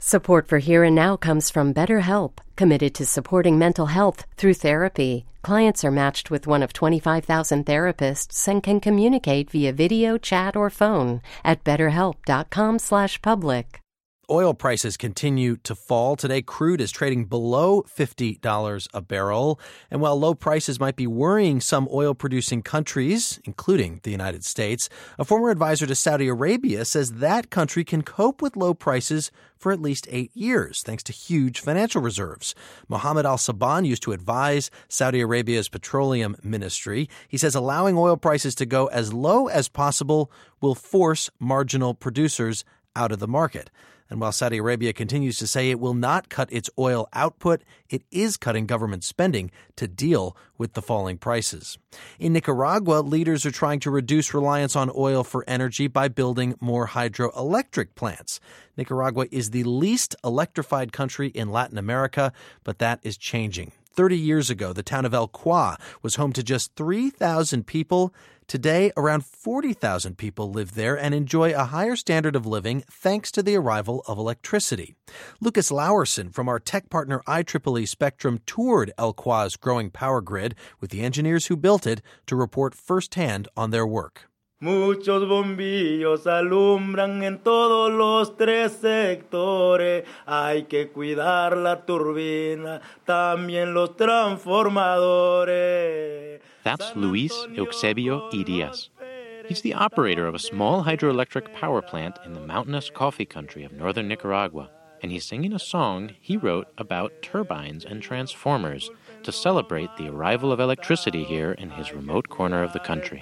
Support for Here and Now comes from BetterHelp, committed to supporting mental health through therapy. Clients are matched with one of 25,000 therapists and can communicate via video, chat, or phone at betterhelp.com/public. Oil prices continue to fall. Today, crude is trading below $50 a barrel. And while low prices might be worrying some oil-producing countries, including the United States, a former advisor to Saudi Arabia says that country can cope with low prices for at least 8 years, thanks to huge financial reserves. Mohammed Al-Saban used to advise Saudi Arabia's petroleum ministry. He says allowing oil prices to go as low as possible will force marginal producers out of the market. And while Saudi Arabia continues to say it will not cut its oil output, it is cutting government spending to deal with the falling prices. In Nicaragua, leaders are trying to reduce reliance on oil for energy by building more hydroelectric plants. Nicaragua is the least electrified country in Latin America, but that is changing. 30 years ago, the town of El Cuá was home to just 3,000 people. Today, around 40,000 people live there and enjoy a higher standard of living thanks to the arrival of electricity. Lucas Lauerson from our tech partner IEEE Spectrum toured El Cuá's growing power grid with the engineers who built it to report firsthand on their work. Muchos bombillos alumbran en todos los tres sectores. Hay que cuidar la turbina, también los transformadores. That's Luis Eusebio Irias. He's the operator of a small hydroelectric power plant in the mountainous coffee country of northern Nicaragua. And he's singing a song he wrote about turbines and transformers to celebrate the arrival of electricity here in his remote corner of the country.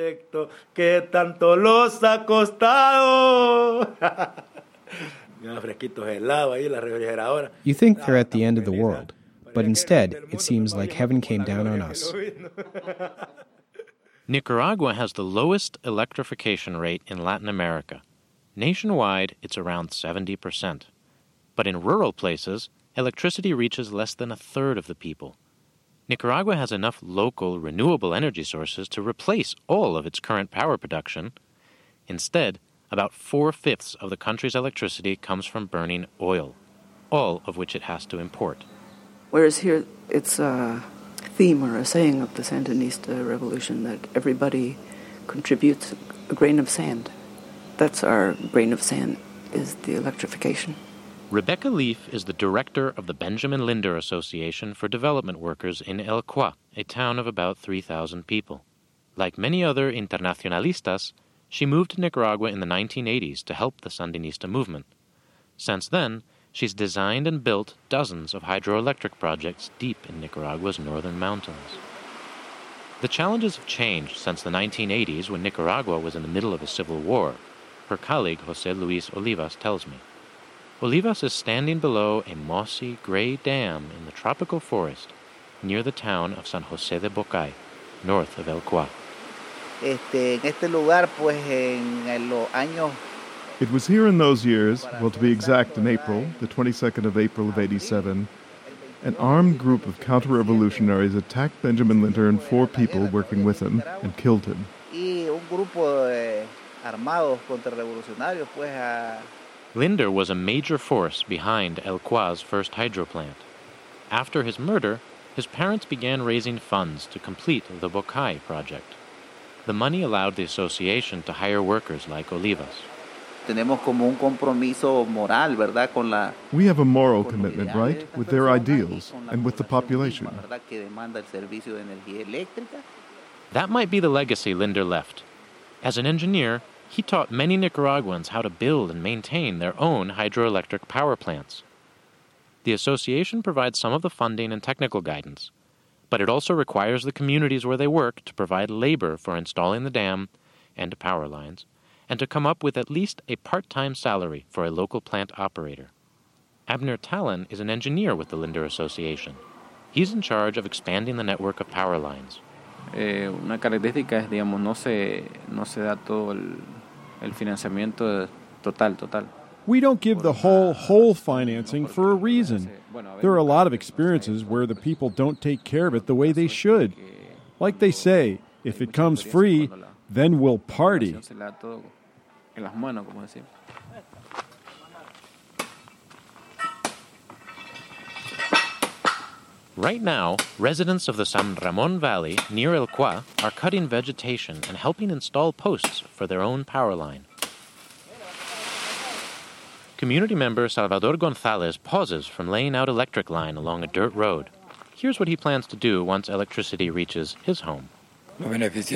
You think they're at the end of the world, but instead it seems like heaven came down on us. Nicaragua has the lowest electrification rate in Latin America. Nationwide, it's around 70%. But in rural places, electricity reaches less than a third of the people. Nicaragua has enough local renewable energy sources to replace all of its current power production. Instead, about 4/5 of the country's electricity comes from burning oil, all of which it has to import. Whereas here, it's a theme or a saying of the Sandinista revolution that everybody contributes a grain of sand. That's our grain of sand, is the electrification. Rebecca Leaf is the director of the Benjamin Linder Association for Development Workers in El Cuá, a town of about 3,000 people. Like many other internacionalistas, she moved to Nicaragua in the 1980s to help the Sandinista movement. Since then, she's designed and built dozens of hydroelectric projects deep in Nicaragua's northern mountains. The challenges have changed since the 1980s when Nicaragua was in the middle of a civil war, her colleague José Luis Olivas tells me. Olivas is standing below a mossy, gray dam in the tropical forest near the town of San José de Bocay, north of El Cuá. It was here in those years, well, to be exact, in April, the 22nd of April of 87, an armed group of counter-revolutionaries attacked Benjamin Linder and 4 people working with him and killed him. Linder was a major force behind El Cuá's first hydro plant. After his murder, his parents began raising funds to complete the Bocay project. The money allowed the association to hire workers like Olivas. We have a moral commitment, right, with their ideals and with the population. That might be the legacy Linder left. As an engineer, he taught many Nicaraguans how to build and maintain their own hydroelectric power plants. The association provides some of the funding and technical guidance, but it also requires the communities where they work to provide labor for installing the dam and power lines, and to come up with at least a part-time salary for a local plant operator. Abner Talon is an engineer with the Linder Association. He's in charge of expanding the network of power lines. Una característica es, digamos, no se da todo el financiamiento total. We don't give the whole financing for a reason. There are a lot of experiences where the people don't take care of it the way they should. Like they say, if it comes free, then we'll party. Right now, residents of the San Ramon Valley near Elqua are cutting vegetation and helping install posts for their own power line. Community member Salvador Gonzalez pauses from laying out electric line along a dirt road. Here's what he plans to do once electricity reaches his home. All this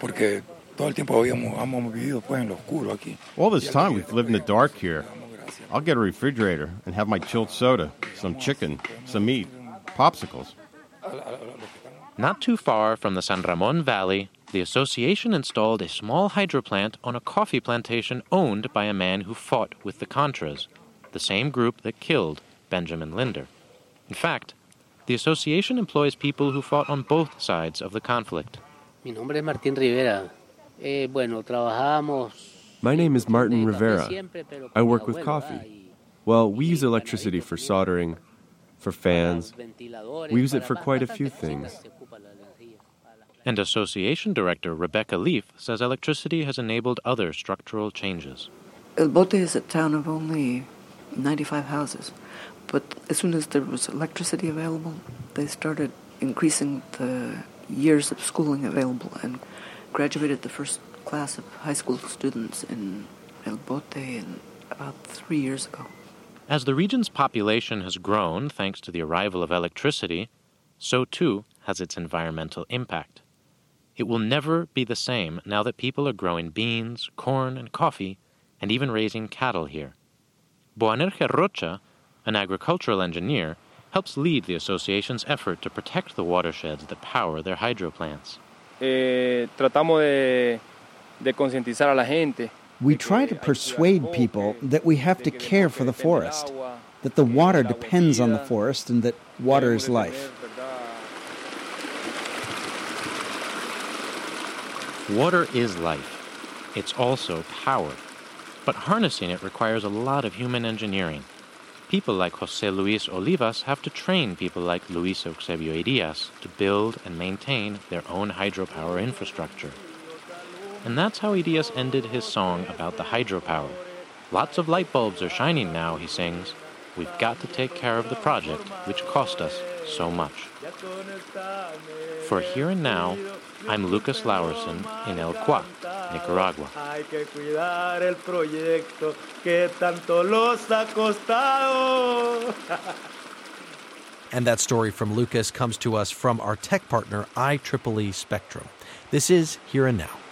time we've lived in the dark here. I'll get a refrigerator and have my chilled soda, some chicken, some meat, popsicles. Not too far from the San Ramon Valley, the association installed a small hydroplant on a coffee plantation owned by a man who fought with the Contras, the same group that killed Benjamin Linder. In fact, the association employs people who fought on both sides of the conflict. Mi nombre es Martín Rivera. My name is Martin Rivera. I work with coffee. Well, we use electricity for soldering, for fans. We use it for quite a few things. And Association Director Rebecca Leaf says electricity has enabled other structural changes. El Bote is a town of only 95 houses, but as soon as there was electricity available, they started increasing the years of schooling available and graduated the first class of high school students in El Bote in about 3 years ago. As the region's population has grown thanks to the arrival of electricity, so too has its environmental impact. It will never be the same now that people are growing beans, corn, and coffee, and even raising cattle here. Boanerges Rocha, an agricultural engineer, helps lead the association's effort to protect the watersheds that power their hydro plants. We try to persuade people that we have to care for the forest, that the water depends on the forest, and that water is life. Water is life. It's also power. But harnessing it requires a lot of human engineering. People like José Luis Olivas have to train people like Luis Eusebio Arias to build and maintain their own hydropower infrastructure. And that's how Arias ended his song about the hydropower. Lots of light bulbs are shining now, he sings. We've got to take care of the project, which cost us so much. For Here and Now, I'm Lucas Laursen in Elqua, Nicaragua. And that story from Lucas comes to us from our tech partner, IEEE Spectrum. This is Here and Now.